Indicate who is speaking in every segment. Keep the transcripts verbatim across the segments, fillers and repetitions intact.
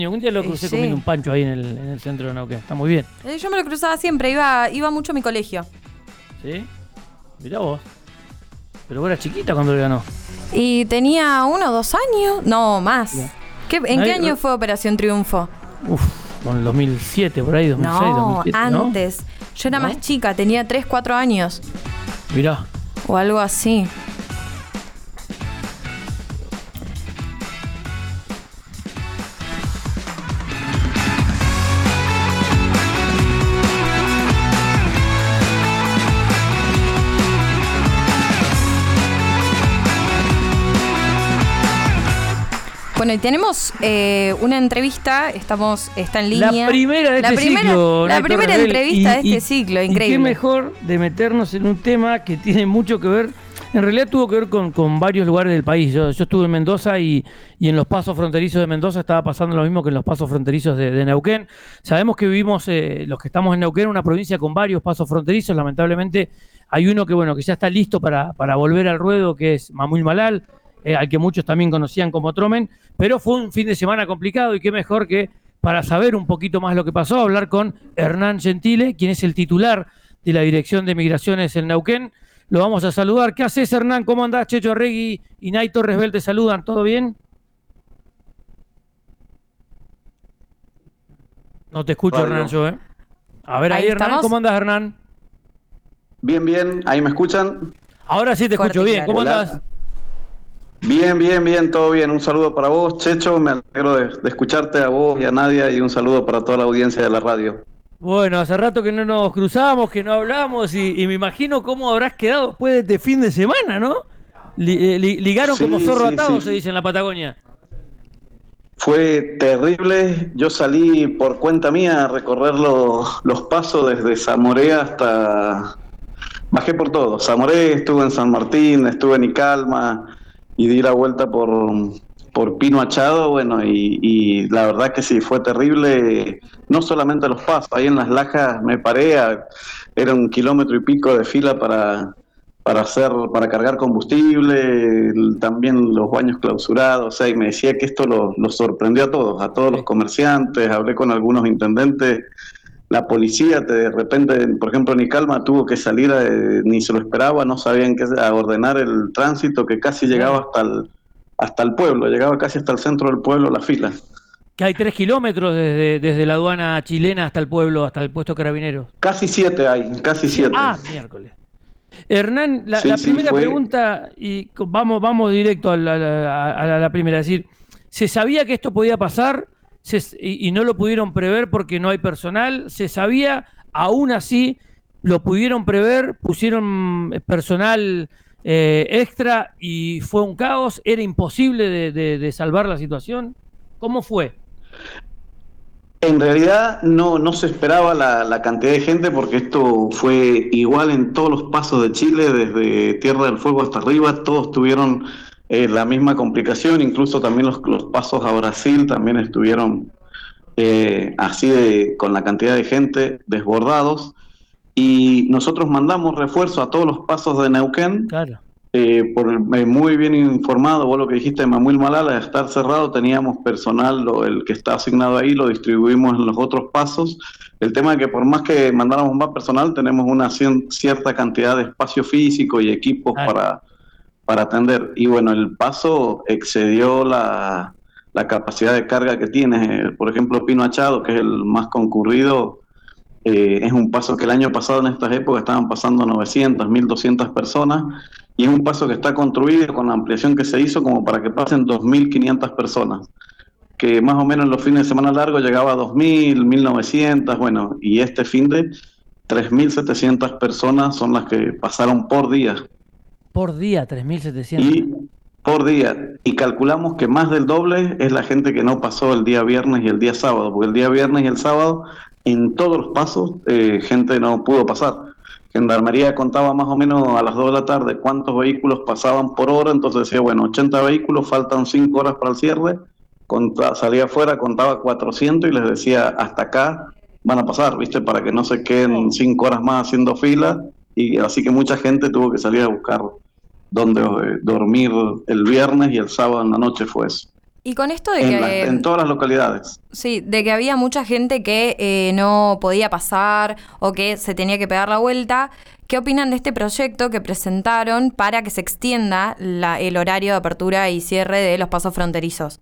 Speaker 1: Un día lo crucé
Speaker 2: sí.
Speaker 1: comiendo un pancho ahí en el, en el centro de Neuquén. Está muy bien.
Speaker 2: Eh, Yo me lo cruzaba siempre, iba, iba mucho a mi colegio.
Speaker 1: ¿Sí? Mirá vos. Pero vos eras chiquita cuando le ganó.
Speaker 2: Y tenía uno o dos años, no, más.
Speaker 1: Bien.
Speaker 2: ¿Qué, ¿En
Speaker 1: Nadie-
Speaker 2: qué año fue Operación Triunfo?
Speaker 1: Uf, con el dos mil siete, por ahí, dos mil seis, dos mil
Speaker 2: No,
Speaker 1: siete, ¿no?
Speaker 2: antes. Yo era
Speaker 1: ¿No?
Speaker 2: más chica, tenía tres, cuatro años.
Speaker 1: Mirá.
Speaker 2: O algo así. Bueno, y tenemos eh, una entrevista, estamos, está en línea.
Speaker 1: La primera de
Speaker 2: la
Speaker 1: este
Speaker 2: primera,
Speaker 1: ciclo.
Speaker 2: La
Speaker 1: Néstor
Speaker 2: primera
Speaker 1: Rebel.
Speaker 2: entrevista
Speaker 1: Y-
Speaker 2: de
Speaker 1: y-
Speaker 2: este ciclo,
Speaker 1: Y
Speaker 2: increíble.
Speaker 1: qué mejor de meternos en un tema que tiene mucho que ver, en realidad tuvo que ver con, con varios lugares del país. Yo, yo estuve en Mendoza y, y en los pasos fronterizos de Mendoza estaba pasando lo mismo que en los pasos fronterizos de, de Neuquén. Sabemos que vivimos, eh, los que estamos en Neuquén, una provincia con varios pasos fronterizos. Lamentablemente hay uno que, bueno, que ya está listo para, para volver al ruedo, que es Mamuil Malal, eh, al que muchos también conocían como Tromen, pero fue un fin de semana complicado y qué mejor que para saber un poquito más lo que pasó, hablar con Hernán Gentile, quien es el titular de la Dirección de Migraciones en Neuquén. Lo vamos a saludar. ¿Qué haces, Hernán? ¿Cómo andás? Checho Arregui y Nay Torres Bel te saludan. ¿Todo bien? No te escucho,
Speaker 3: Radio.
Speaker 1: Hernán, yo, ¿eh? A ver, ahí,
Speaker 2: Ahí
Speaker 1: Hernán,
Speaker 2: estamos.
Speaker 1: ¿cómo andás, Hernán?
Speaker 3: Bien, bien, ahí me escuchan.
Speaker 1: Ahora sí te
Speaker 2: Fuerte
Speaker 1: escucho
Speaker 2: y
Speaker 1: bien.
Speaker 2: claro.
Speaker 1: ¿Cómo
Speaker 3: Hola.
Speaker 1: andás?
Speaker 3: Bien, bien, bien, todo bien. Un saludo para vos, Checho. Me alegro de, de escucharte a vos y a Nadia y un saludo para toda la audiencia de la radio.
Speaker 1: Bueno, hace rato que no nos cruzamos, que no hablamos y, y me imagino cómo habrás quedado después de este fin de semana, ¿no? Li- eh, li- ligaron
Speaker 3: Sí,
Speaker 1: como zorro
Speaker 3: sí,
Speaker 1: atado,
Speaker 3: sí.
Speaker 1: se dice en la Patagonia.
Speaker 3: Fue terrible. Yo salí por cuenta mía a recorrer los, los pasos desde Zamoré hasta... Bajé por todo. Zamoré, estuve en San Martín, estuve en Icalma y di la vuelta por, por Pino Achado. Bueno, y, y la verdad que sí, fue terrible. No solamente los pasos, ahí en las lajas me paré, a- era un kilómetro y pico de fila para, para hacer, para cargar combustible, el- también los baños clausurados, o sea, y me decía que esto lo, lo sorprendió a todos, a todos
Speaker 1: Sí.
Speaker 3: los comerciantes, hablé con algunos intendentes. La policía te, de repente, por ejemplo, en Icalma tuvo que salir, eh, ni se lo esperaba, no sabían qué, a ordenar el tránsito que casi llegaba hasta el, hasta el pueblo, llegaba casi hasta el centro del pueblo la fila.
Speaker 1: Que hay tres kilómetros desde, desde la aduana chilena hasta el pueblo, hasta el puesto Carabineros.
Speaker 3: Casi siete hay, casi siete.
Speaker 1: Ah, miércoles. Hernán, la,
Speaker 3: Sí,
Speaker 1: la
Speaker 3: sí,
Speaker 1: primera
Speaker 3: fue-
Speaker 1: pregunta, y co- vamos, vamos directo a la, a- a la- a la primera, es decir, ¿se sabía que esto podía pasar Se- y, y no lo pudieron prever porque no hay personal? ¿Se sabía? Aún así, lo pudieron prever, pusieron personal eh, extra y fue un caos, era imposible de, de- de salvar la situación. ¿Cómo fue?
Speaker 3: En realidad no, no se esperaba la, la cantidad de gente porque esto fue igual en todos los pasos de Chile, desde Tierra del Fuego hasta arriba, todos tuvieron eh, la misma complicación, incluso también los, los pasos a Brasil también estuvieron eh, así de, con la cantidad de gente desbordados. Y nosotros mandamos refuerzo a todos los pasos de Neuquén.
Speaker 1: Claro.
Speaker 3: Eh, por, eh, muy bien informado, vos lo que dijiste de Mamuil Malal, al estar cerrado teníamos personal, lo, el que está asignado ahí, lo distribuimos en los otros pasos. El tema es que por más que mandáramos más personal, tenemos una cien, cierta cantidad de espacio físico y equipos
Speaker 1: Claro.
Speaker 3: para, para atender. Y bueno, el paso excedió la, la capacidad de carga que tiene. Eh, por ejemplo, Pino Achado, que es el más concurrido, eh, es un paso que el año pasado en estas épocas estaban pasando novecientas, mil doscientas personas, y es un paso que está construido con la ampliación que se hizo como para que pasen dos mil quinientas personas, que más o menos en los fines de semana largos llegaba a dos mil, mil novecientas, bueno, y este fin de tres mil setecientas personas son las que pasaron por día.
Speaker 1: Por día, tres mil setecientos.
Speaker 3: Y por día, y calculamos que más del doble es la gente que no pasó el día viernes y el día sábado, porque el día viernes y el sábado en todos los pasos eh, gente no pudo pasar. Gendarmería contaba más o menos a las dos de la tarde cuántos vehículos pasaban por hora, entonces decía, bueno, ochenta vehículos, faltan cinco horas para el cierre, conta, salía afuera, contaba cuatrocientos y les decía, hasta acá van a pasar, ¿viste? Para que no se queden cinco horas más haciendo fila, y así que mucha gente tuvo que salir a buscar donde eh, dormir el viernes y el sábado en la noche fue eso.
Speaker 2: Y con esto de
Speaker 3: en,
Speaker 2: que...
Speaker 3: la, en todas las localidades.
Speaker 2: Sí, de que había mucha gente que eh, no podía pasar o que se tenía que pegar la vuelta, ¿qué opinan de este proyecto que presentaron para que se extienda la, el horario de apertura y cierre de los pasos fronterizos?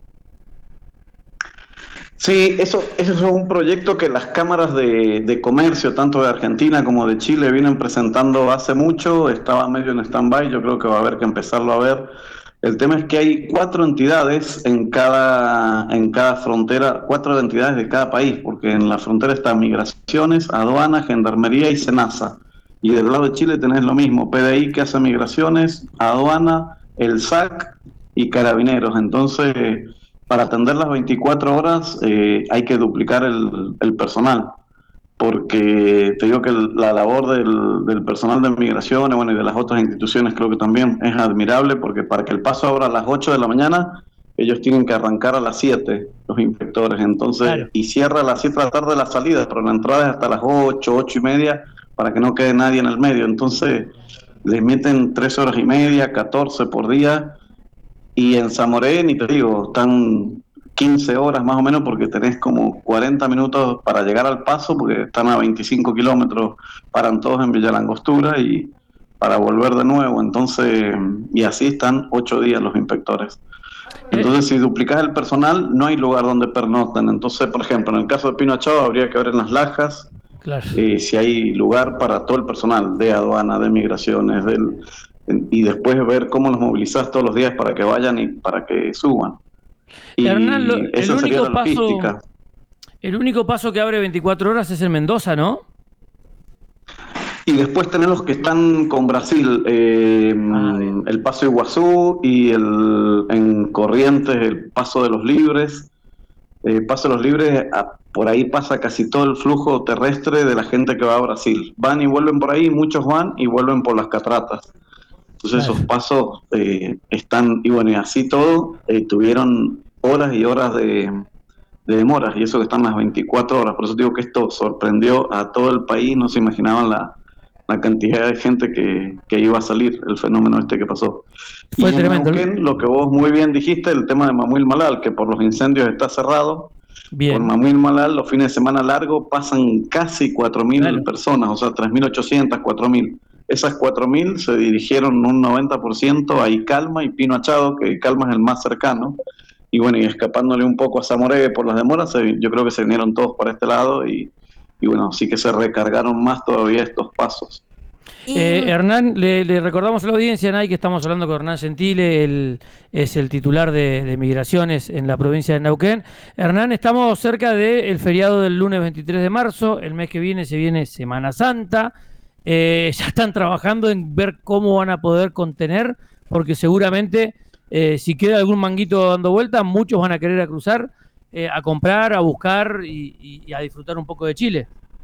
Speaker 3: Sí, eso, eso es un proyecto que las cámaras de, de comercio, tanto de Argentina como de Chile, vienen presentando hace mucho, estaba medio en stand-by, yo creo que va a haber que empezarlo a ver. El tema es que hay cuatro entidades en cada, en cada frontera, cuatro entidades de cada país, porque en la frontera están Migraciones, Aduana, Gendarmería y SENASA. Y del lado de Chile tenés lo mismo, P D I que hace Migraciones, Aduana, el S A C y Carabineros. Entonces, para atender las veinticuatro horas eh, hay que duplicar el, el personal, porque te digo que el, la labor del, del personal de migraciones, bueno, y de las otras instituciones creo que también es admirable, porque para que el paso abra a las ocho de la mañana, ellos tienen que arrancar a las siete, los inspectores, entonces, claro. Y cierra a las siete de la tarde la salida, pero la entrada es hasta las ocho, ocho y media, para que no quede nadie en el medio, entonces les meten tres horas y media, catorce por día. Y en Zamoré, ni te digo, están quince horas más o menos porque tenés como cuarenta minutos para llegar al paso porque están a veinticinco kilómetros, paran todos en Villa Langostura y para volver de nuevo. Entonces, y así están ocho días los inspectores. Entonces, si duplicás el personal, no hay lugar donde pernocten. Entonces, por ejemplo, en el caso de Pino Achao habría que ver en Las Lajas claro. eh, si hay lugar para todo el personal de aduana, de migraciones, del... y después ver cómo los movilizás todos los días para que vayan y para que suban. Y
Speaker 1: Hernán, lo, el,
Speaker 3: esa
Speaker 1: único
Speaker 3: sería la logística.
Speaker 1: Paso, el único paso que abre veinticuatro horas es en Mendoza, ¿no?
Speaker 3: Y después tenés los que están con Brasil, eh, ah, el Paso Iguazú y el en Corrientes el Paso de los Libres. Eh, Paso de los Libres, a, por ahí pasa casi todo el flujo terrestre de la gente que va a Brasil. Van y vuelven por ahí, muchos van y vuelven por las cataratas. Entonces esos pasos eh, están, y bueno, y así todo, eh, tuvieron horas y horas de, de demoras, y eso que están las veinticuatro horas. Por eso digo que esto sorprendió a todo el país, no se imaginaban la, la cantidad de gente que, que iba a salir, el fenómeno este que pasó. Fue y tremendo. En Neuquén, lo que vos muy bien dijiste, el tema de Mamuil Malal, que por los incendios está cerrado. Bien. Por Mamuil Malal, los fines de semana largos pasan casi cuatro mil claro. personas, o sea, tres mil ochocientas, cuatro mil. Esas cuatro mil se dirigieron un noventa por ciento a Icalma y Pino Achado, que Icalma es el más cercano. Y bueno, y escapándole un poco a Zamoré por las demoras, se, yo creo que se vinieron todos por este lado y, y bueno, sí que se recargaron más todavía estos pasos.
Speaker 1: Eh, Hernán, le, le recordamos a la audiencia, Nay, que estamos hablando con Hernán Gentile, él es el titular de, de Migraciones en la provincia de Neuquén. Hernán, estamos cerca del feriado del lunes veintitrés de marzo, el mes que viene se viene Semana Santa. Eh, ya están trabajando en ver cómo van a poder contener, porque seguramente eh, si queda algún manguito dando vuelta, muchos van a querer a cruzar, eh, a comprar, a buscar y, y, y a disfrutar un poco de Chile.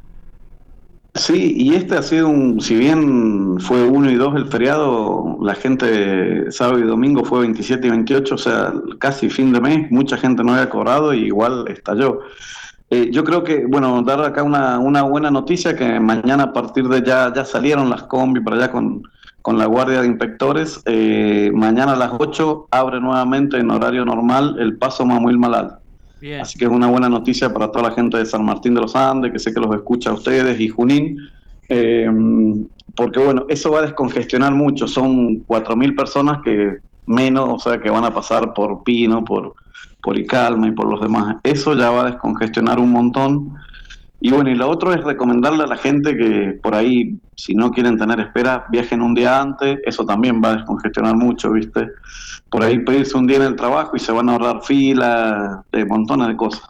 Speaker 3: Sí, y este ha sido un, si bien fue uno y dos el feriado, la gente sábado y domingo fue veintisiete y veintiocho, o sea, casi fin de mes, mucha gente no había cobrado y igual estalló. Eh, yo creo que, bueno, dar acá una, una buena noticia, que mañana a partir de ya, ya salieron las combi para allá con, con la guardia de inspectores, eh, mañana a las ocho abre nuevamente en horario normal el paso Mamuil Malal. Bien. Así que es una buena noticia para toda la gente de San Martín de los Andes, que sé que los escucha a ustedes, y Junín, eh, porque bueno, eso va a descongestionar mucho, son cuatro mil personas que menos, o sea, que van a pasar por Pino, por... por Icalma y por los demás. Eso ya va a descongestionar un montón. Y bueno, y lo otro es recomendarle a la gente que por ahí, si no quieren tener espera, viajen un día antes. Eso también va a descongestionar mucho, ¿viste? Por ahí pedirse un día en el trabajo y se van a ahorrar filas, de montones de cosas.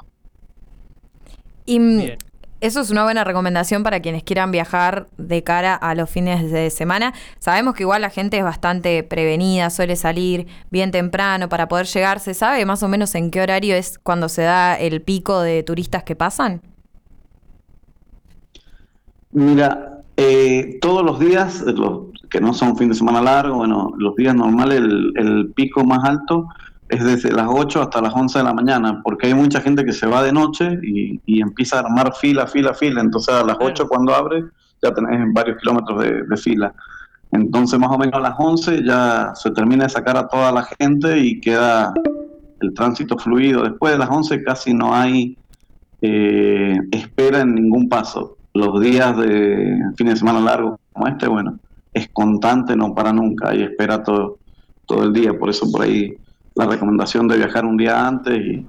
Speaker 2: Y Bien. Eso es una buena recomendación para quienes quieran viajar de cara a los fines de semana. Sabemos que igual la gente es bastante prevenida, suele salir bien temprano para poder llegar. ¿Se sabe más o menos en qué horario es cuando se da el pico de turistas que pasan?
Speaker 3: Mira, eh, todos los días, los que no son fin de semana largo, bueno, los días normales, el, el pico más alto es desde las ocho hasta las once de la mañana, porque hay mucha gente que se va de noche y, y empieza a armar fila, fila, fila. Entonces a las ocho cuando abre ya tenés varios kilómetros de, de fila. Entonces más o menos a las once ya se termina de sacar a toda la gente y queda el tránsito fluido. Después de las once casi no hay eh, espera en ningún paso. Los días de fin de semana largo como este, bueno, es constante, no para nunca, hay espera todo, todo el día. Por eso por ahí la recomendación de viajar un día antes y,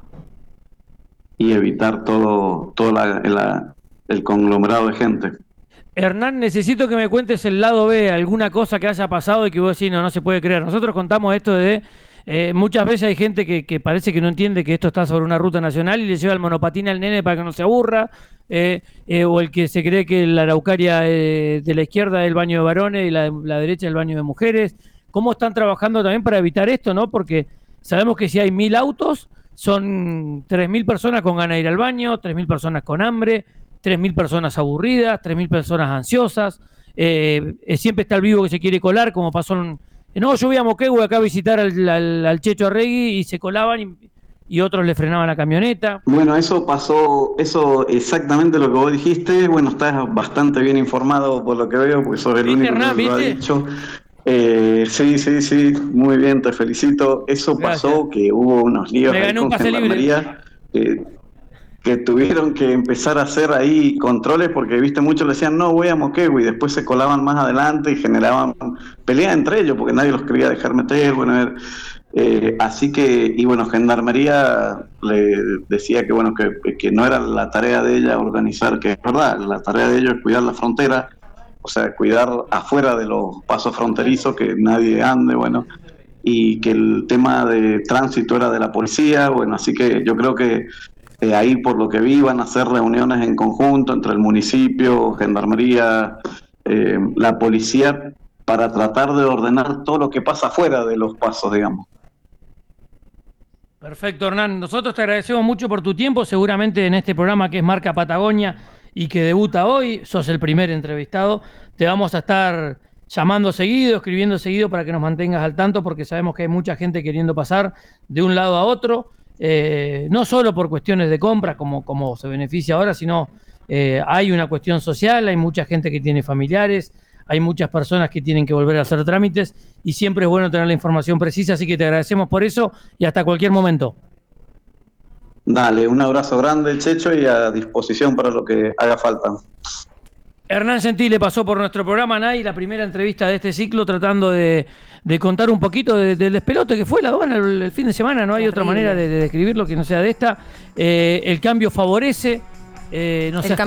Speaker 3: y evitar todo, todo la, la, el conglomerado de gente.
Speaker 1: Hernán, necesito que me cuentes el lado B, alguna cosa que haya pasado y que vos decís, no, no se puede creer. Nosotros contamos esto de, eh, muchas veces hay gente que, que parece que no entiende que esto está sobre una ruta nacional y le lleva el monopatín al nene para que no se aburra, eh, eh, o el que se cree que la Araucaria eh, de la izquierda es el baño de varones y la, la derecha es el baño de mujeres. ¿Cómo están trabajando también para evitar esto, no? Porque sabemos que si hay mil autos, son tres mil personas con ganas de ir al baño, tres mil personas con hambre, tres mil personas aburridas, tres mil personas ansiosas, eh, eh, siempre está el vivo que se quiere colar, como pasó en... No, yo voy a Moquegua acá a visitar al, al, al Checho Arregui y se colaban y, y otros le frenaban la camioneta.
Speaker 3: Bueno, eso pasó, eso exactamente lo que vos dijiste. Bueno, estás bastante bien informado por lo que veo, porque sos el único
Speaker 1: Hernán,
Speaker 3: que lo ha
Speaker 1: ¿viste?
Speaker 3: dicho. Eh, sí, sí, sí, muy bien, te felicito. Eso
Speaker 1: Gracias.
Speaker 3: pasó, que hubo unos líos
Speaker 1: Me
Speaker 3: ahí
Speaker 1: gané un
Speaker 3: con
Speaker 1: pase libre.
Speaker 3: Gendarmería, eh, que tuvieron que empezar a hacer ahí controles porque, viste, muchos le decían, no, voy a Moquegua, y después se colaban más adelante y generaban peleas entre ellos porque nadie los quería dejar meter. Bueno, eh, así que, y bueno, Gendarmería le decía que, bueno, que, que no era la tarea de ella organizar, que es verdad, la tarea de ellos es cuidar la frontera, o sea, cuidar afuera de los pasos fronterizos, que nadie ande, bueno, y que el tema de tránsito era de la policía. Bueno, así que yo creo que Eh, ahí, por lo que vi, van a hacer reuniones en conjunto entre el municipio, Gendarmería, eh, la policía, para tratar de ordenar todo lo que pasa fuera de los pasos, digamos.
Speaker 1: Perfecto, Hernán. Nosotros te agradecemos mucho por tu tiempo, seguramente en este programa que es Marca Patagonia y que debuta hoy, sos el primer entrevistado. Te vamos a estar llamando seguido, escribiendo seguido para que nos mantengas al tanto, porque sabemos que hay mucha gente queriendo pasar de un lado a otro. Eh, no solo por cuestiones de compra, como, como se beneficia ahora, sino eh, hay una cuestión social, hay mucha gente que tiene familiares, hay muchas personas que tienen que volver a hacer trámites y siempre es bueno tener la información precisa, así que te agradecemos por eso y hasta cualquier momento.
Speaker 3: Dale, un abrazo grande, Checho, y a disposición para lo que haga falta.
Speaker 1: Hernán Gentile pasó por nuestro programa, Nay, la primera entrevista de este ciclo, tratando de, de contar un poquito del de, de despelote que fue la aduana el, el fin de semana. No hay
Speaker 2: Terrible.
Speaker 1: otra manera de, de describirlo que no sea de esta. Eh, el cambio favorece, eh, no
Speaker 2: El
Speaker 1: sé